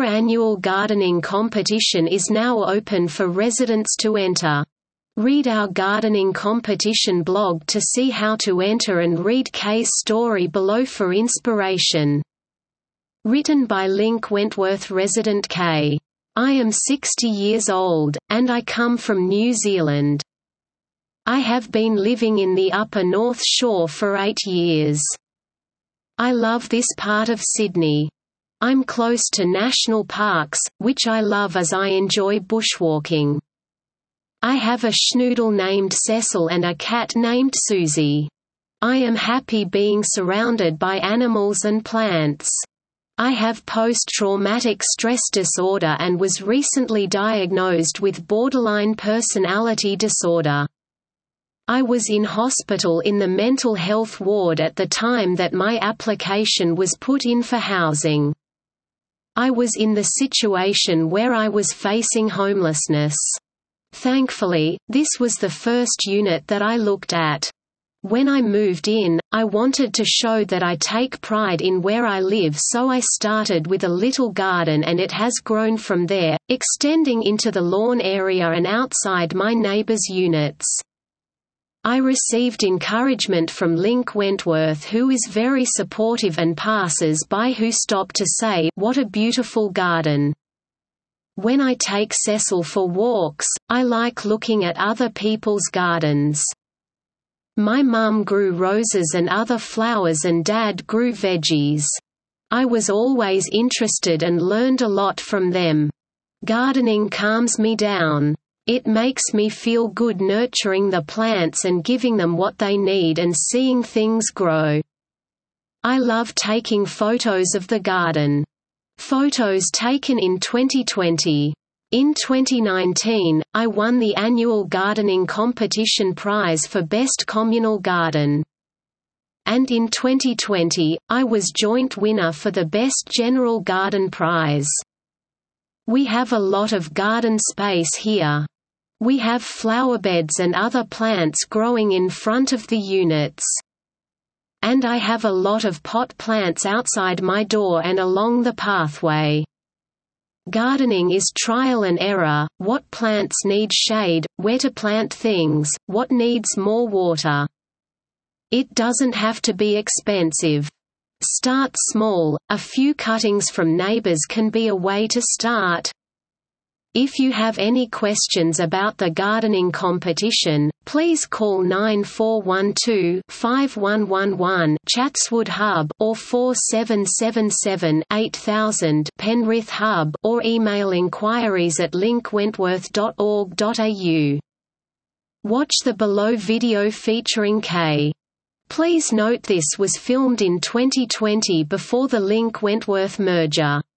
Our annual gardening competition is now open for residents to enter. Read our gardening competition blog to see how to enter and read Kay's story below for inspiration. Written by Link Wentworth, resident Kay. I am 60 years old, and I come from New Zealand. I have been living in the Upper North Shore for 8 years. I love this part of Sydney. I'm close to national parks, which I love as I enjoy bushwalking. I have a schnoodle named Cecil and a cat named Susie. I am happy being surrounded by animals and plants. I have post-traumatic stress disorder and was recently diagnosed with borderline personality disorder. I was in hospital in the mental health ward at the time that my application was put in for housing. I was in the situation where I was facing homelessness. Thankfully, this was the first unit that I looked at. When I moved in, I wanted to show that I take pride in where I live, so I started with a little garden and it has grown from there, extending into the lawn area and outside my neighbors' units. I received encouragement from Link Wentworth, who is very supportive, and passers-by who stop to say, "What a beautiful garden." When I take Cecil for walks, I like looking at other people's gardens. My mum grew roses and other flowers and Dad grew veggies. I was always interested and learned a lot from them. Gardening calms me down. It makes me feel good nurturing the plants and giving them what they need and seeing things grow. I love taking photos of the garden. Photos taken in 2020. In 2019, I won the annual gardening competition prize for Best Communal Garden. And in 2020, I was joint winner for the Best General Garden prize. We have a lot of garden space here. We have flower beds and other plants growing in front of the units. And I have a lot of pot plants outside my door and along the pathway. Gardening is trial and error: what plants need shade, where to plant things, what needs more water. It doesn't have to be expensive. Start small, a few cuttings from neighbors can be a way to start. If you have any questions about the gardening competition, please call 9412-5111 Chatswood Hub or 4777-8000 Penrith Hub, or email inquiries@linkwentworth.org.au. Watch the below video featuring Kay. Please note this was filmed in 2020 before the Link Wentworth merger.